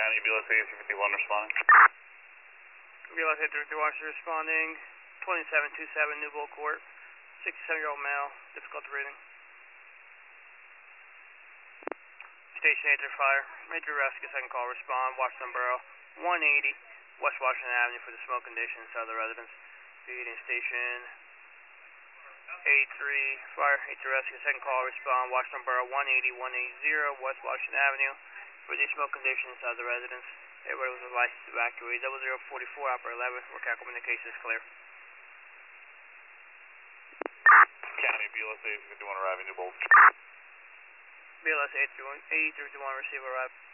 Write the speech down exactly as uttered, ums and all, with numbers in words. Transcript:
County, B L S eight fifty-one responding. B L S eight fifty-one responding, twenty-seven twenty-seven Newbold Court, sixty-seven-year-old male, difficult breathing. Station eight zero fire, major rescue, second call, respond, Washington Borough, one eighty West Washington Avenue for the smoke conditions inside the residence. Feeding station eight three fire, eight zero rescue, second call, respond, Washington Borough, one eighty one eighty West Washington Avenue for the smoke conditions inside the residence. Everybody was advised to evacuate. Double zero forty four, Operator eleven. Workout communication is clear. County, B L S eight fifty-one arriving, Newbold. B L S eight three one, receive arrive.